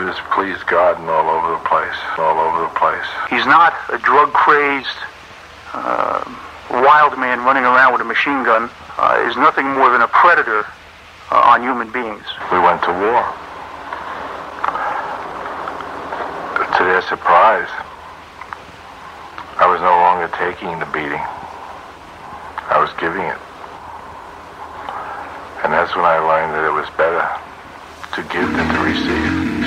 was pleased God and all over the place, all over the place. He's not a drug-crazed, wild man running around with a machine gun. Is nothing more than a predator on human beings. We went to war. To their surprise, I was no longer taking the beating. I was giving it. And that's when I learned that it was better to give than to receive.